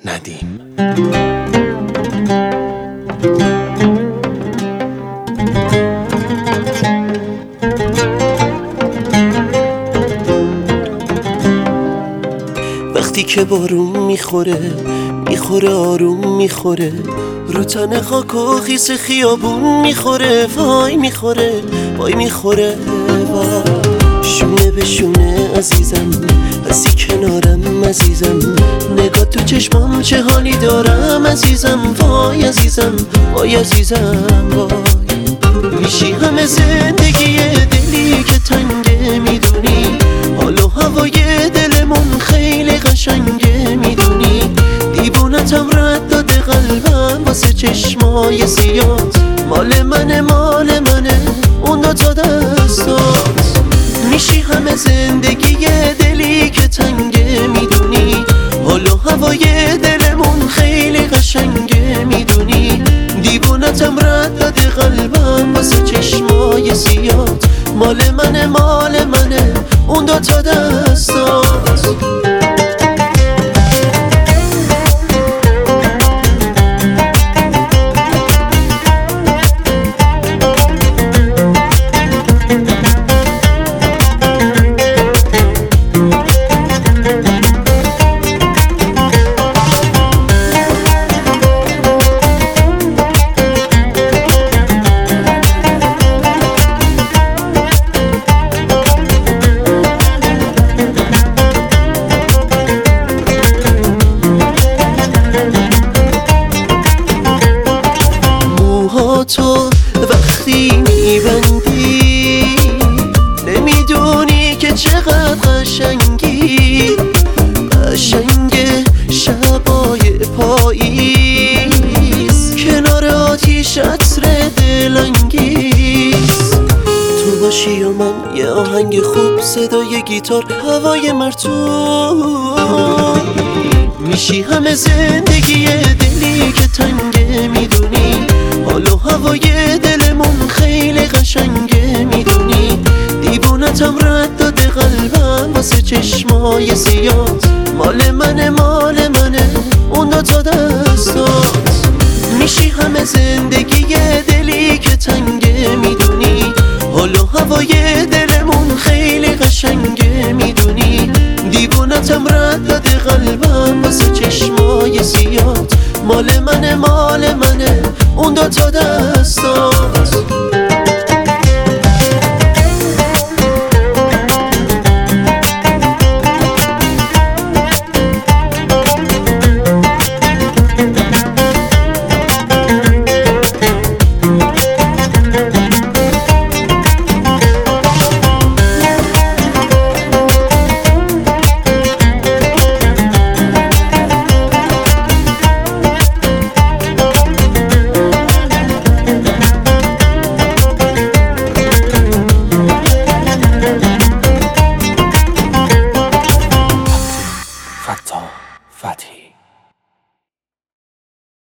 ندیم. وقتی که بارون میخوره آروم میخوره، رو تن خاک و خیس خیابون میخوره، وای میخوره وای، شونه به شونه عزیزم، هستی کنارم عزیزم، نگاه تو چشمام چه حالی دارم عزیزم، وای عزیزم وای عزیزم وای. میشی همه زندگی دلی که تنگه، میدونی حال و هوای دلمون خیلی قشنگه، میدونی دیوونتم رد داده قلبم واسه چشمای زیاد، مال منه اون دوتا دستات. میشی همه زندگی دلی که تنگه، میدونی حال و هوای دلمون خیلی قشنگه، میدونی دیوونتم رد داده قلبم واسه چشمای زیاد، مال منه اون دوتا دستات. تو وقتی میبندی نمیدونی که چقدر قشنگی، قشنگ شبای پاییز کنار آتیش عطر دلانگیز، تو باشی و من یه آهنگ خوب، صدای گیتار، هوای مرطوب. میشی همه زندگی دلی که تنگه، میدونی حال و هوای دلمون خیلی قشنگه، میدونی دیوونتم رد داده قلبم واسه چشمای زیاد، مال منه اون دوتا دستات. میشی همه زندگی دلی که تنگه، میدونی حال و هوای دلمون خیلی قشنگه، میدونی دیوونتم رد داده قلبم واسه چشمای زیاد، مال منه اون دوتا دستات.